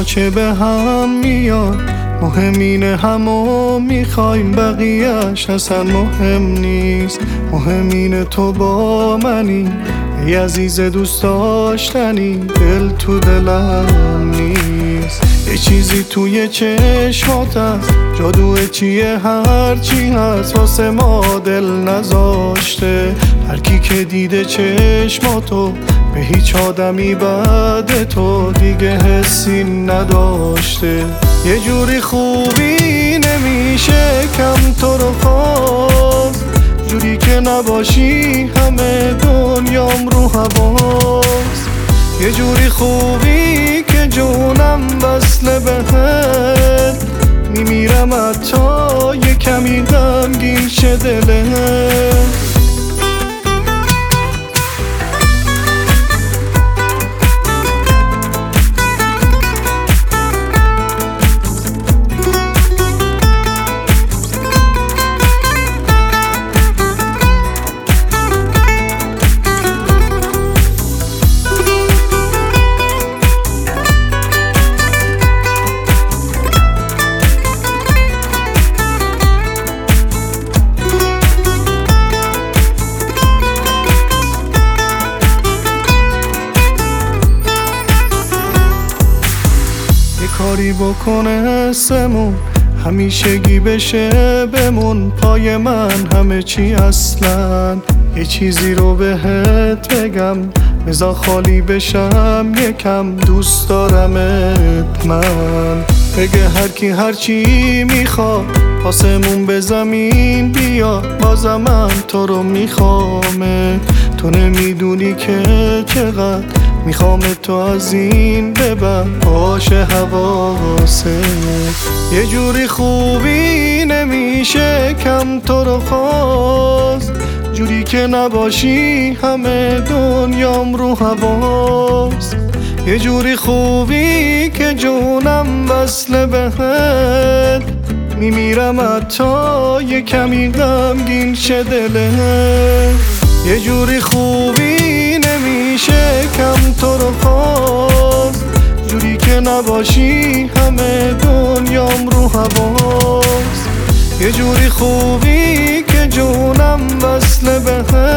ما چه به هم میاد، مهم اینه همو میخوایم، بقیهش اصلا مهم نیست. مهم اینه تو با منی ای عزیز دوست داشتنی، دل تو دلم نیست. یه چیزی توی چشمات هست، جادوه چیه هرچی هست واسه ما دل نذاشته. هر کی که دیده چشماتو به هیچ آدمی بعد تو دیگه حسی نداشته. یه جوری خوبی نمیشه کم تو رو خواست، جوری که نباشی همه دنیام رو هواست. یه جوری خوبی که جونم وصله بهت، میمیرم حتی یه کمی غمگین شه دلت. کاری بکنه اسمون همیشگی بشه بمون، پای من همه چی اصلا. یه چیزی رو بهت بگم بذار خالی بشم یکم، دوست دارمت من. بگه هر کی هر چی میخواد، آسمون به زمین بیا، بازم من تو رو میخوامه. تو نمیدونی که چقدر میخوام تو از این ببر، باشه حواست. یه جوری خوبی نمیشه کم تو رو خواست، جوری که نباشی همه دنیام رو هواست. یه جوری خوبی که جونم وصله بهت، میمیرم حتی یه کمی غمگین شه دلت. یه جوری خوبی نمیشه کم تو رو خواست، جوری که نباشی همه دنیام رو هواست. یه جوری خوبی که جونم وصله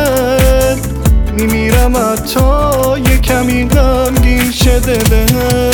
بهت، میمیرم حتی یه کمی غمگین شه دلت.